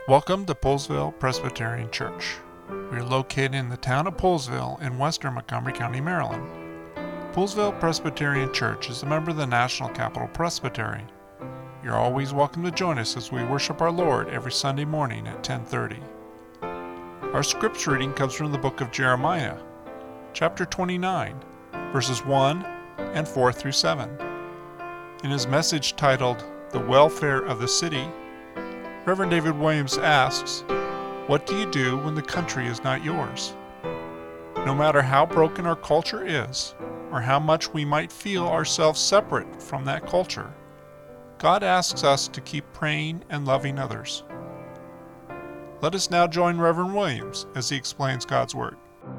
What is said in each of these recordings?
Welcome to Poolesville Presbyterian Church. We are located in the town of Poolesville in western Montgomery County, Maryland. Poolesville Presbyterian Church is a member of the National Capital Presbytery. You're always welcome to join us as we worship our Lord every Sunday morning at 10:30. Our scripture reading comes from the book of Jeremiah, chapter 29, verses 1 and 4 through 7. In his message titled, "The Welfare of the City," Reverend David Williams asks, "What do you do when the country is not yours?" No matter how broken our culture is, or how much we might feel ourselves separate from that culture, God asks us to keep praying and loving others. Let us now join Reverend Williams as he explains God's Word.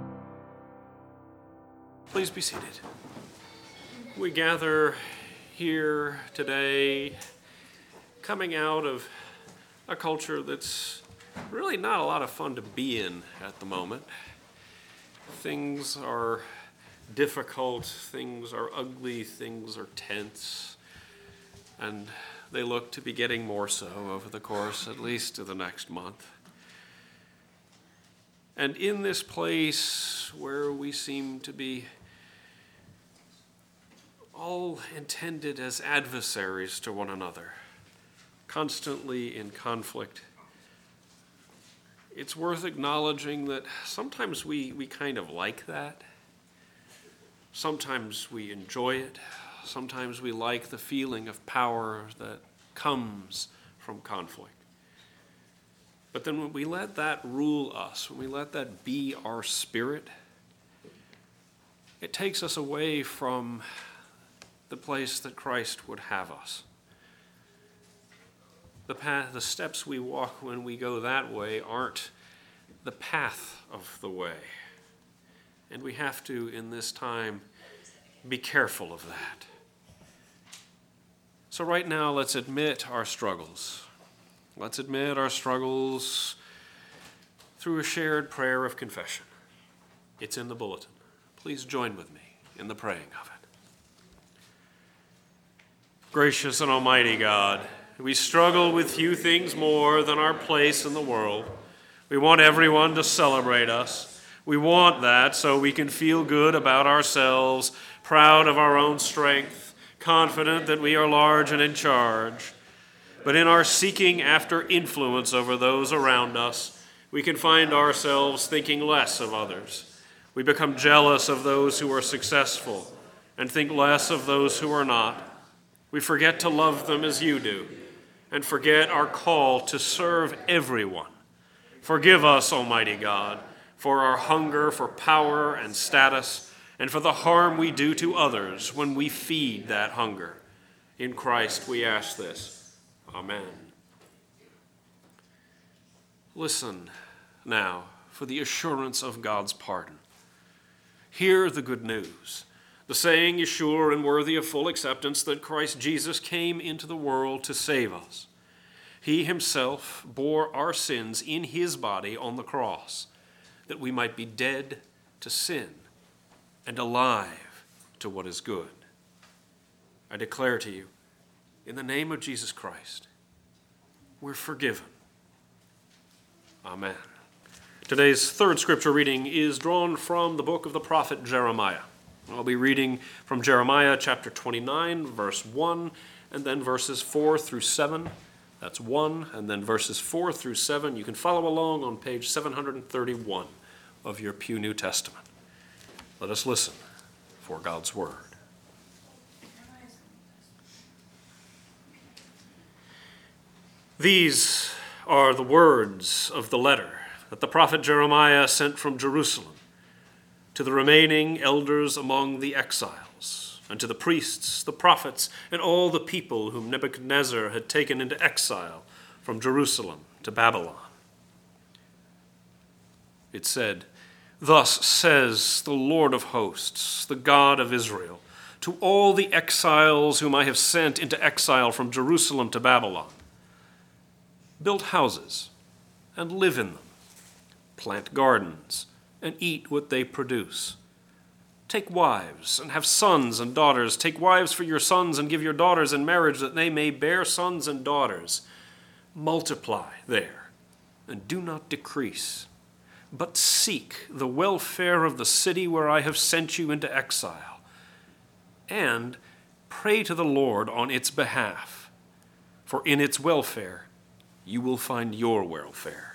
Please be seated. We gather here today coming out of a culture that's really not a lot of fun to be in at the moment. Things are difficult, things are ugly, things are tense, and they look to be getting more so over the course at least of the next month. And in this place where we seem to be all intended as adversaries to one another, constantly in conflict, it's worth acknowledging that sometimes we kind of like that. Sometimes we enjoy it. Sometimes we like the feeling of power that comes from conflict. But then when we let that rule us, when we let that be our spirit, it takes us away from the place that Christ would have us. The steps we walk when we go that way aren't the path of the way. And we have to, in this time, be careful of that. So right now, let's admit our struggles. Let's admit our struggles through a shared prayer of confession. It's in the bulletin. Please join with me in the praying of it. Gracious and almighty God, we struggle with few things more than our place in the world. We want everyone to celebrate us. We want that so we can feel good about ourselves, proud of our own strength, confident that we are large and in charge. But in our seeking after influence over those around us, we can find ourselves thinking less of others. We become jealous of those who are successful and think less of those who are not. We forget to love them as you do, and forget our call to serve everyone. Forgive us, Almighty God, for our hunger for power and status, and for the harm we do to others when we feed that hunger. In Christ we ask this. Amen. Listen now for the assurance of God's pardon. Hear the good news. The saying is sure and worthy of full acceptance that Christ Jesus came into the world to save us. He himself bore our sins in his body on the cross, that we might be dead to sin and alive to what is good. I declare to you, in the name of Jesus Christ, we're forgiven. Amen. Today's third scripture reading is drawn from the book of the prophet Jeremiah. I'll be reading from Jeremiah chapter 29, verse 1, and then verses 4 through 7. That's 1, and then verses 4 through 7. You can follow along on page 731 of your Pew New Testament. Let us listen for God's Word. These are the words of the letter that the prophet Jeremiah sent from Jerusalem to the remaining elders among the exiles, and to the priests, the prophets, and all the people whom Nebuchadnezzar had taken into exile from Jerusalem to Babylon. It said, "Thus says the Lord of hosts, the God of Israel, to all the exiles whom I have sent into exile from Jerusalem to Babylon, build houses and live in them, plant gardens and eat what they produce. Take wives and have sons and daughters. Take wives for your sons and give your daughters in marriage that they may bear sons and daughters. Multiply there and do not decrease, but seek the welfare of the city where I have sent you into exile, and pray to the Lord on its behalf, for in its welfare you will find your welfare.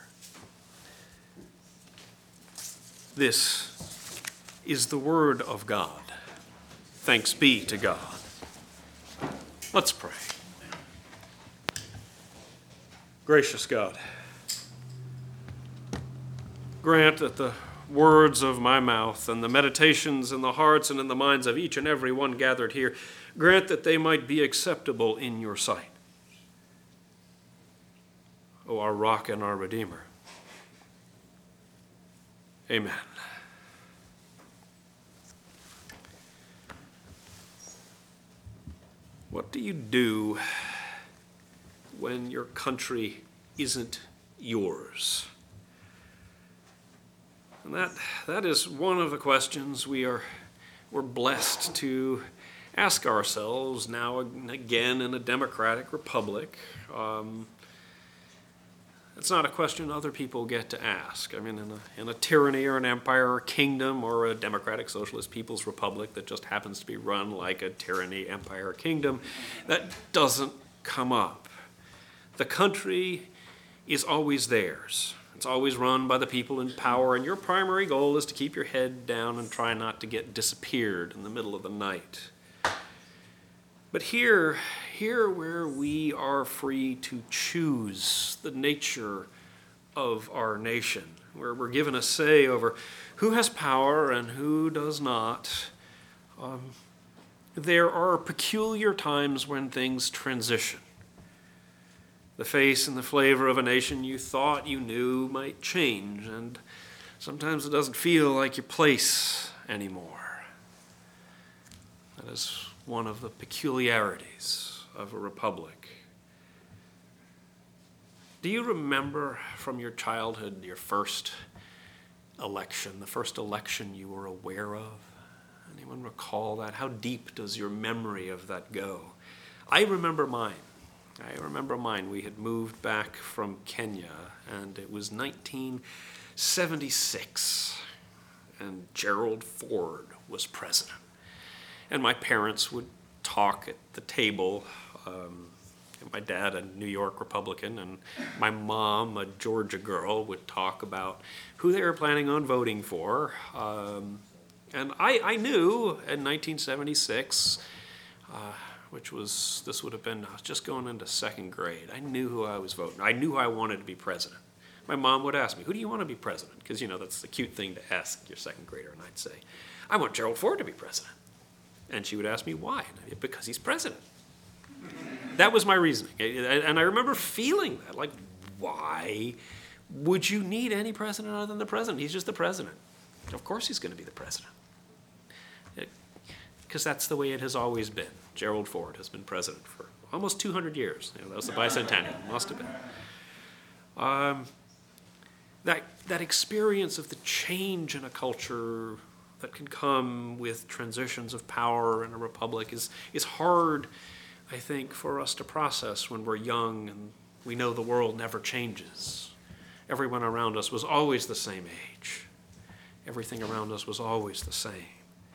This is the word of God. Thanks be to God. Let's pray. Gracious God, grant that the words of my mouth and the meditations in the hearts and in the minds of each and every one gathered here, grant that they might be acceptable in your sight, O our rock and our Redeemer. Amen. What do you do when your country isn't yours? And that is one of the questions we're blessed to ask ourselves now and again in a democratic republic. It's not a question other people get to ask. I mean, in a tyranny or an empire or a kingdom or a democratic socialist people's republic that just happens to be run like a tyranny, empire, or kingdom, that doesn't come up. The country is always theirs. It's always run by the people in power, and your primary goal is to keep your head down and try not to get disappeared in the middle of the night. But here where we are free to choose the nature of our nation, where we're given a say over who has power and who does not, there are peculiar times when things transition. The face and the flavor of a nation you thought you knew might change, and sometimes it doesn't feel like your place anymore. That is one of the peculiarities of a republic. Do you remember from your childhood your first election, the first election you were aware of? Anyone recall that? How deep does your memory of that go? I remember mine. We had moved back from Kenya, and it was 1976, and Gerald Ford was president. And my parents would talk at the table. My dad, a New York Republican, and my mom, a Georgia girl, would talk about who they were planning on voting for. And I knew in 1976, this would have been, I was just going into second grade. I knew who I was voting. I knew who I wanted to be president. My mom would ask me, who do you want to be president? Because, that's the cute thing to ask your second grader. And I'd say, I want Gerald Ford to be president. And she would ask me why. And I'd say, because he's president. That was my reasoning. And I remember feeling that, like, why would you need any president other than the president? He's just the president. Of course he's going to be the president. Because that's the way it has always been. Gerald Ford has been president for almost 200 years. That was the bicentennial. Must have been. That experience of the change in a culture that can come with transitions of power in a republic is hard, I think, for us to process when we're young and we know the world never changes. Everyone around us was always the same age. Everything around us was always the same.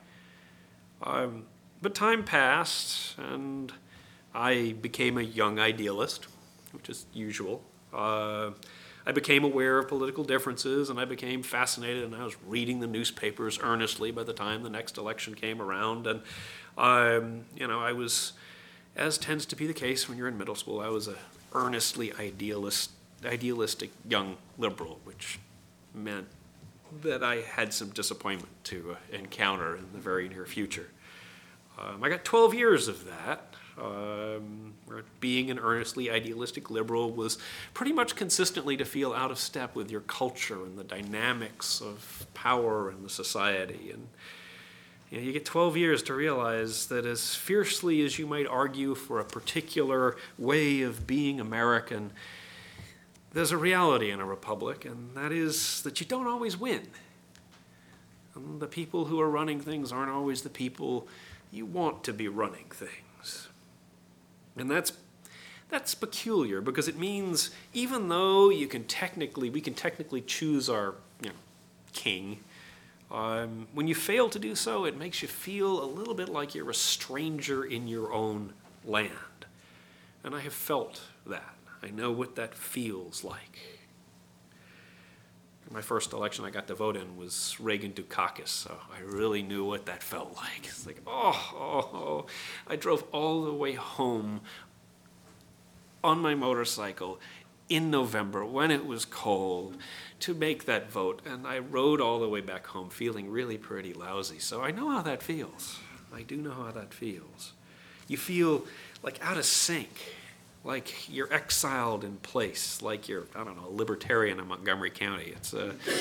But time passed, and I became a young idealist, which is usual. I became aware of political differences, and I became fascinated, and I was reading the newspapers earnestly by the time the next election came around. And, I was, as tends to be the case when you're in middle school, I was an earnestly idealistic young liberal, which meant that I had some disappointment to encounter in the very near future. I got 12 years of that. Where being an earnestly idealistic liberal was pretty much consistently to feel out of step with your culture and the dynamics of power in the society. And you get 12 years to realize that as fiercely as you might argue for a particular way of being American, there's a reality in a republic, and that is that you don't always win. And the people who are running things aren't always the people you want to be running things. And That's peculiar because it means even though we can technically choose our king, when you fail to do so, it makes you feel a little bit like you're a stranger in your own land. And I have felt that. I know what that feels like. My first election I got to vote in was Reagan Dukakis, so I really knew what that felt like. It's like, I drove all the way home on my motorcycle in November when it was cold to make that vote, and I rode all the way back home feeling really pretty lousy. So I know how that feels. I do know how that feels. You feel like out of sync, like you're exiled in place, like you're, a libertarian in Montgomery County. It's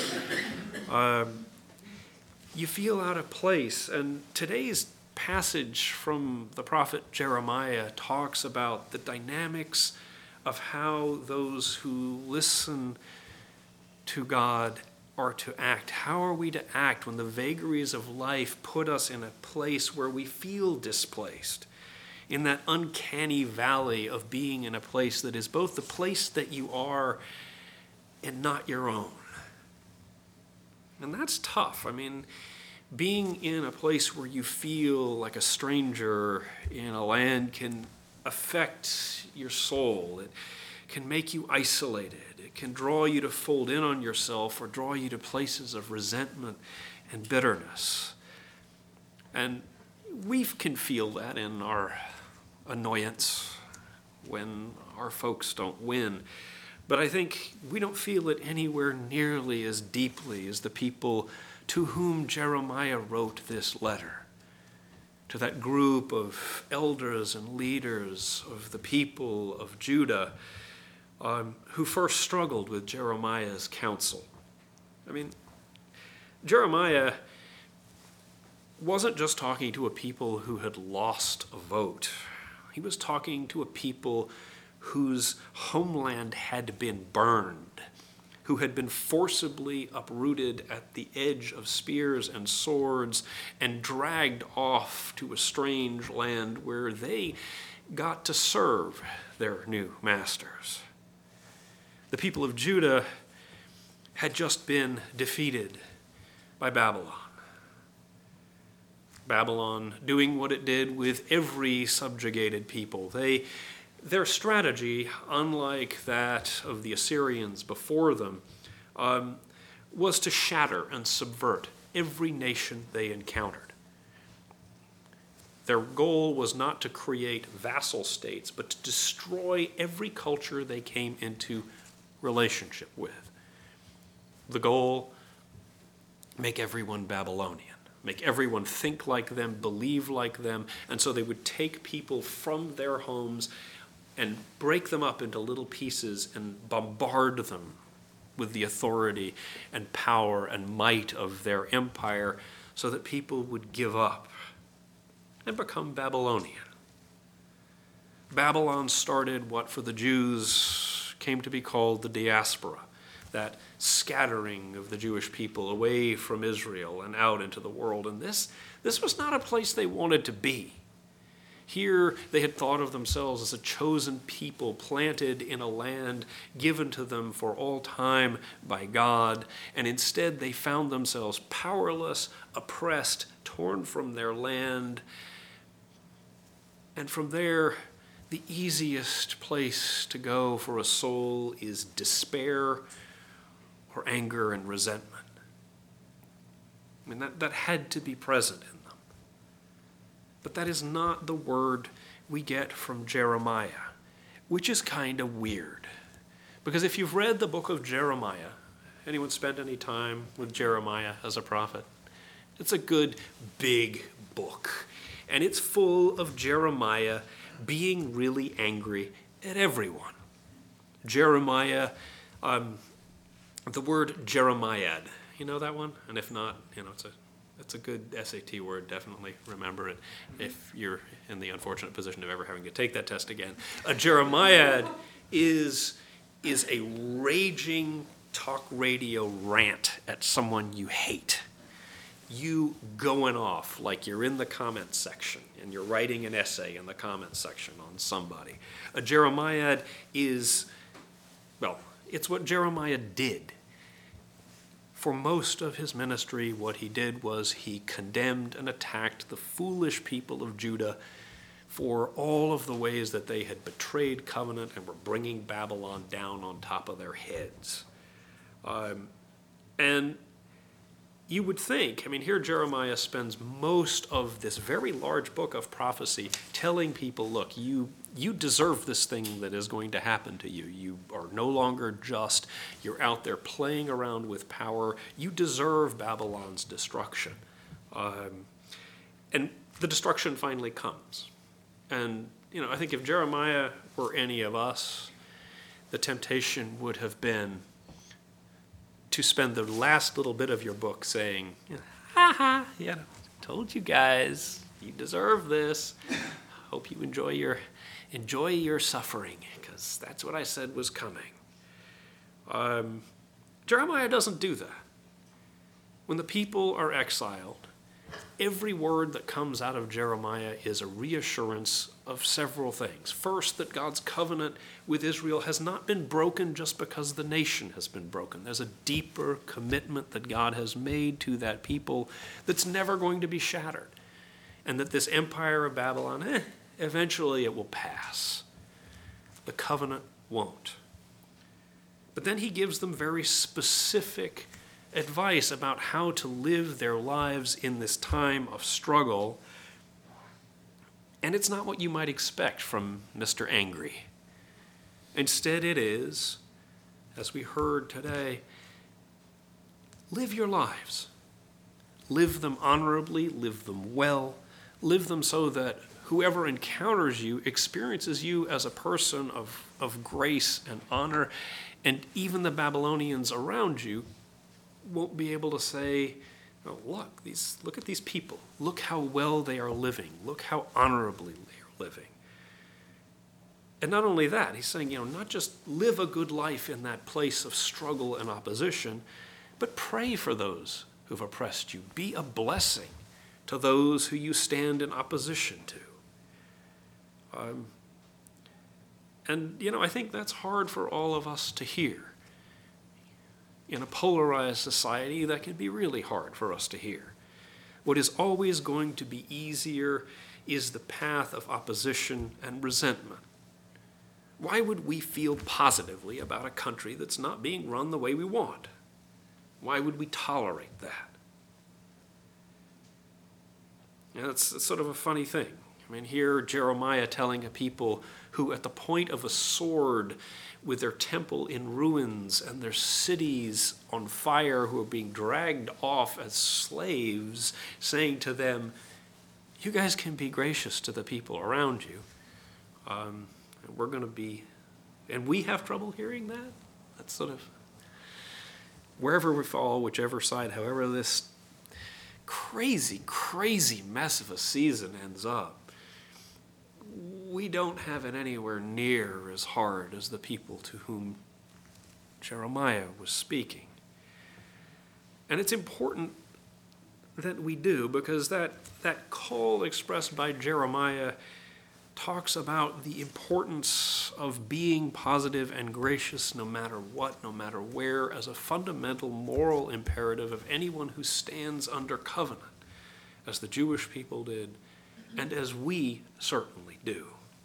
you feel out of place. And today's passage from the prophet Jeremiah talks about the dynamics of how those who listen to God are to act. How are we to act when the vagaries of life put us in a place where we feel displaced? In that uncanny valley of being in a place that is both the place that you are and not your own. And that's tough. Being in a place where you feel like a stranger in a land can affect your soul. It can make you isolated. It can draw you to fold in on yourself or draw you to places of resentment and bitterness. And we can feel that in our annoyance when our folks don't win. But I think we don't feel it anywhere nearly as deeply as the people to whom Jeremiah wrote this letter, to that group of elders and leaders of the people of Judah who first struggled with Jeremiah's counsel. Jeremiah wasn't just talking to a people who had lost a vote. He was talking to a people whose homeland had been burned, who had been forcibly uprooted at the edge of spears and swords and dragged off to a strange land where they got to serve their new masters. The people of Judah had just been defeated by Babylon. Babylon doing what it did with every subjugated people. Their strategy, unlike that of the Assyrians before them, was to shatter and subvert every nation they encountered. Their goal was not to create vassal states, but to destroy every culture they came into relationship with. The goal, make everyone Babylonian. Make everyone think like them, believe like them, and so they would take people from their homes and break them up into little pieces and bombard them with the authority and power and might of their empire so that people would give up and become Babylonian. Babylon started what for the Jews came to be called the diaspora, that scattering of the Jewish people away from Israel and out into the world. And this was not a place they wanted to be. Here they had thought of themselves as a chosen people planted in a land given to them for all time by God, and instead they found themselves powerless, oppressed, torn from their land. And from there, the easiest place to go for a soul is despair or anger and resentment. That had to be present in them. But that is not the word we get from Jeremiah, which is kind of weird. Because if you've read the book of Jeremiah, anyone spent any time with Jeremiah as a prophet? It's a good, big book. And it's full of Jeremiah being really angry at everyone. Jeremiah, the word Jeremiad, you know that one? And if not, it's a good SAT word. Definitely remember it if you're in the unfortunate position of ever having to take that test again. A Jeremiad is a raging talk radio rant at someone you hate. you going off like you're in the comment section and you're writing an essay in the comment section on somebody. A Jeremiad is, well, it's what Jeremiah did. For most of his ministry, what he did was he condemned and attacked the foolish people of Judah for all of the ways that they had betrayed covenant and were bringing Babylon down on top of their heads. And you would think, I mean, here Jeremiah spends most of this very large book of prophecy telling people, look, you deserve this thing that is going to happen to you. You are no longer just, you're out there playing around with power. You deserve Babylon's destruction. And the destruction finally comes. And, I think if Jeremiah were any of us, the temptation would have been to spend the last little bit of your book saying, ha ha, told you guys, you deserve this. Hope you enjoy your suffering, because that's what I said was coming. Jeremiah doesn't do that. When the people are exiled, every word that comes out of Jeremiah is a reassurance of several things. First, that God's covenant with Israel has not been broken just because the nation has been broken. There's a deeper commitment that God has made to that people that's never going to be shattered. And that this empire of Babylon, eventually it will pass. The covenant won't. But then he gives them very specific advice about how to live their lives in this time of struggle. And it's not what you might expect from Mr. Angry. Instead, it is, as we heard today, live your lives. Live them honorably, live them well, live them so that whoever encounters you experiences you as a person of grace and honor, and even the Babylonians around you won't be able to say, oh, look at these people. Look how well they are living. Look how honorably they are living. And not only that, he's saying, not just live a good life in that place of struggle and opposition, but pray for those who've oppressed you. Be a blessing to those who you stand in opposition to. I think that's hard for all of us to hear. In a polarized society, that can be really hard for us to hear. What is always going to be easier is the path of opposition and resentment. Why would we feel positively about a country that's not being run the way we want? Why would we tolerate that? It's sort of a funny thing. Here Jeremiah telling a people who at the point of a sword, with their temple in ruins and their cities on fire, who are being dragged off as slaves, saying to them, you guys can be gracious to the people around you. We're going to be, and we have trouble hearing that. That's sort of, wherever we fall, whichever side, however this crazy, crazy mess of a season ends up, we don't have it anywhere near as hard as the people to whom Jeremiah was speaking. And it's important that we do, because that call expressed by Jeremiah talks about the importance of being positive and gracious no matter what, no matter where, as a fundamental moral imperative of anyone who stands under covenant, as the Jewish people did, and as we certainly do.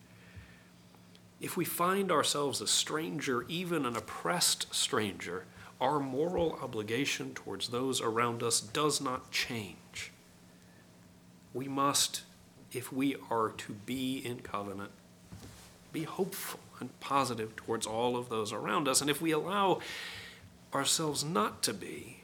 If we find ourselves a stranger, even an oppressed stranger, our moral obligation towards those around us does not change. We must, if we are to be in covenant, be hopeful and positive towards all of those around us. And if we allow ourselves not to be,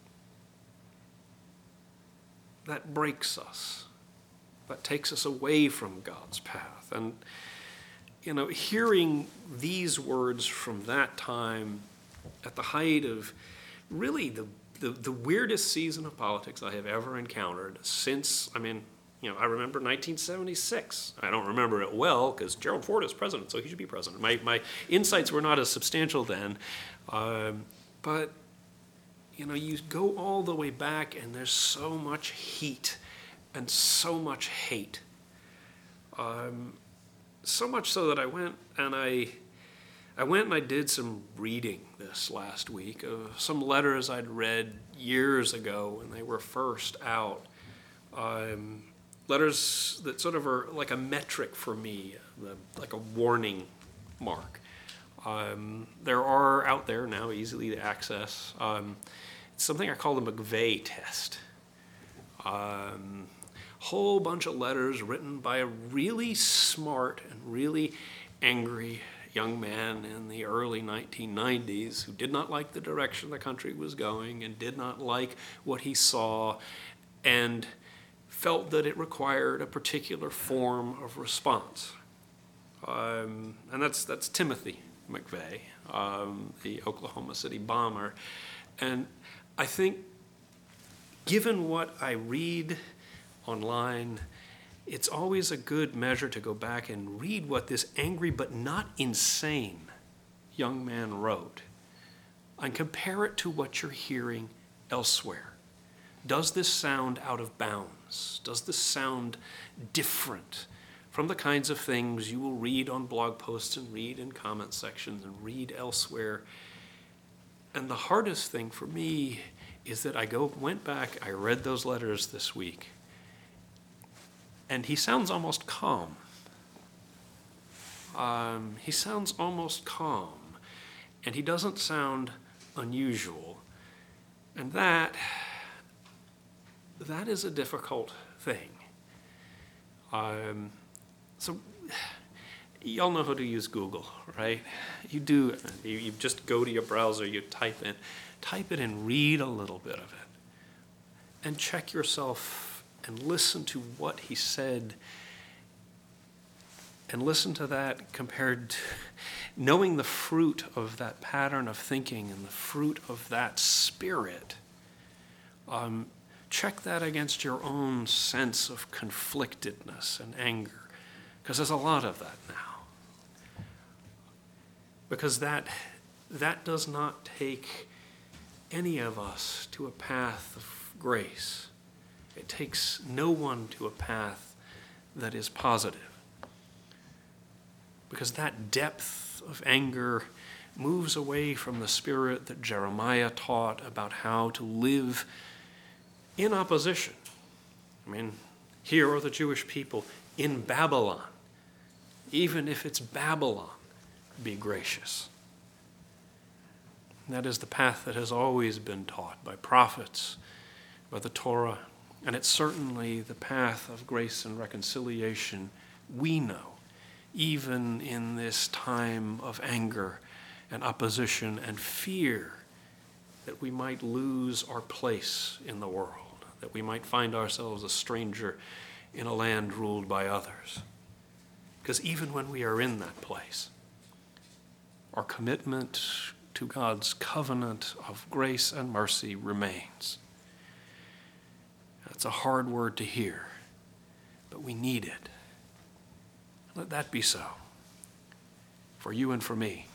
that breaks us. That takes us away from God's path. And, hearing these words from that time at the height of really the weirdest season of politics I have ever encountered since, I remember 1976. I don't remember it well because Gerald Ford is president, so he should be president. My insights were not as substantial then, but you go all the way back and there's so much heat and so much hate. So much so that I went and I did some reading this last week of some letters I'd read years ago when they were first out. Letters that sort of are like a metric for me, like a warning mark. There are out there now, easily to access. It's something I call the McVeigh test. Whole bunch of letters written by a really smart and really angry young man in the early 1990s who did not like the direction the country was going and did not like what he saw and felt that it required a particular form of response. And that's Timothy McVeigh, the Oklahoma City bomber. And I think, given what I read online, it's always a good measure to go back and read what this angry but not insane young man wrote and compare it to what you're hearing elsewhere. Does this sound out of bounds? Does this sound different from the kinds of things you will read on blog posts and read in comment sections and read elsewhere? And the hardest thing for me is that I went back, I read those letters this week, and he sounds almost calm. He sounds almost calm, and he doesn't sound unusual. And that is a difficult thing. So y'all know how to use Google, right? You do. You just go to your browser, you type it and read a little bit of it. And check yourself and listen to what he said. And listen to that compared to knowing the fruit of that pattern of thinking and the fruit of that spirit. Check that against your own sense of conflictedness and anger, because there's a lot of that now. Because that does not take any of us to a path of grace. It takes no one to a path that is positive. Because that depth of anger moves away from the spirit that Jeremiah taught about how to live in opposition. I mean, here are the Jewish people in Babylon. Even if it's Babylon, be gracious. And that is the path that has always been taught by prophets, by the Torah, and it's certainly the path of grace and reconciliation we know, even in this time of anger and opposition and fear that we might lose our place in the world, that we might find ourselves a stranger in a land ruled by others. Because even when we are in that place, our commitment to God's covenant of grace and mercy remains. It's a hard word to hear, but we need it. Let that be so for you and for me.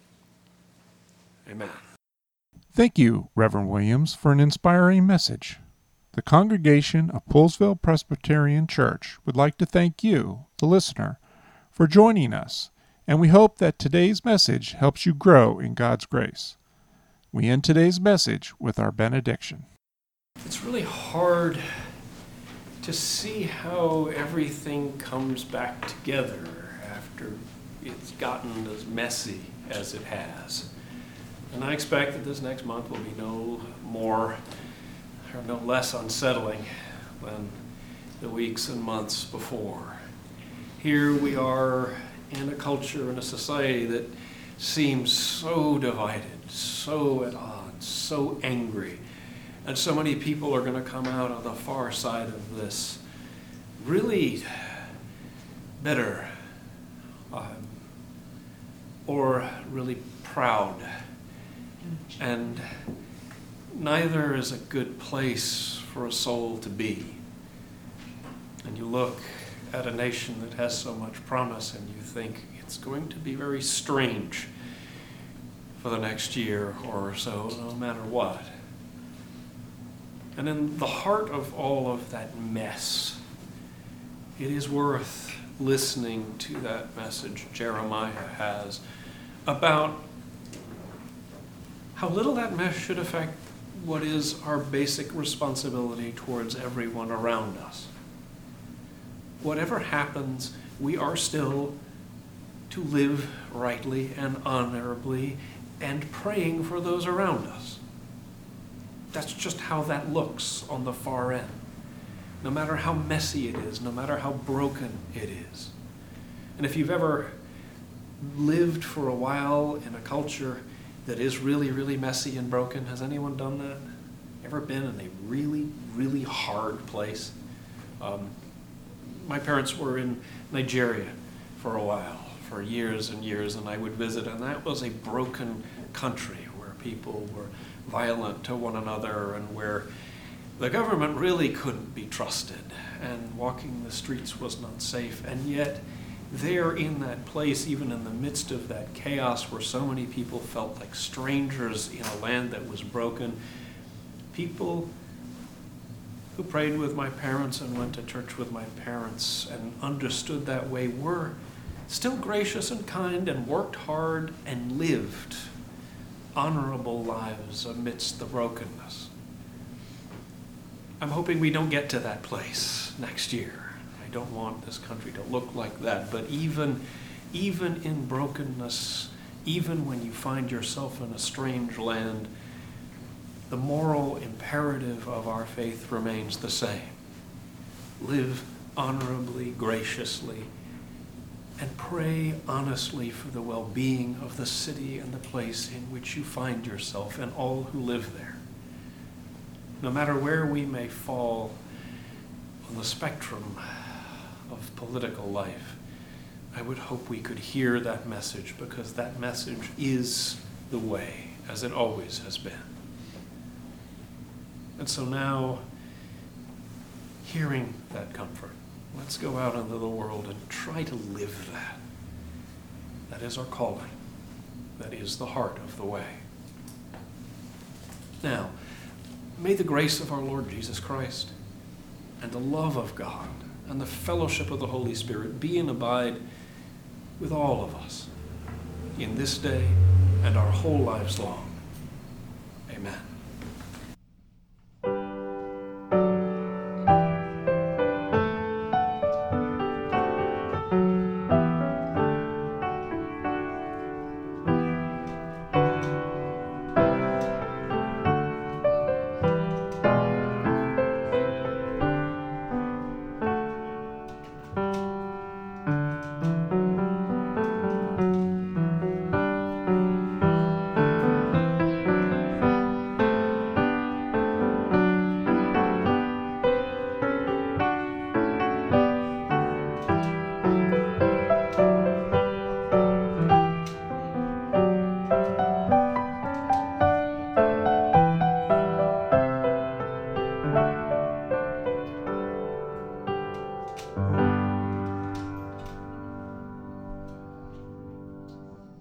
Amen. Thank you, Reverend Williams, for an inspiring message. The congregation of Poolesville Presbyterian Church would like to thank you, the listener, for joining us, and we hope that today's message helps you grow in God's grace. We end today's message with our benediction. It's really hard to see how everything comes back together after it's gotten as messy as it has. And I expect that this next month will be no more or no less unsettling than the weeks and months before. Here we are in a culture and a society that seems so divided, so at odds, so angry. And so many people are going to come out on the far side of this really bitter or really proud. And neither is a good place for a soul to be. And you look at a nation that has so much promise and you think it's going to be very strange for the next year or so, no matter what. And in the heart of all of that mess, it is worth listening to that message Jeremiah has about how little that mess should affect what is our basic responsibility towards everyone around us. Whatever happens, we are still to live rightly and honorably and praying for those around us. That's just how that looks on the far end. No matter how messy it is, no matter how broken it is. And if you've ever lived for a while in a culture that is really, really messy and broken, has anyone done that? Ever been in a really, really hard place? My parents were in Nigeria for a while, for years and years, and I would visit, and that was a broken country where people were violent to one another and where the government really couldn't be trusted, and walking the streets was not safe. And yet, there in that place, even in the midst of that chaos where so many people felt like strangers in a land that was broken, people who prayed with my parents and went to church with my parents and understood that way were still gracious and kind and worked hard and lived honorable lives amidst the brokenness. I'm hoping we don't get to that place next year. I don't want this country to look like that, but even in brokenness, even when you find yourself in a strange land, the moral imperative of our faith remains the same. Live honorably, graciously, and pray honestly for the well-being of the city and the place in which you find yourself and all who live there. No matter where we may fall on the spectrum of political life, I would hope we could hear that message, because that message is the way, as it always has been. And so now, hearing that comfort, let's go out into the world and try to live that. That is our calling. That is the heart of the way. Now, may the grace of our Lord Jesus Christ and the love of God and the fellowship of the Holy Spirit be and abide with all of us in this day and our whole lives long. Amen.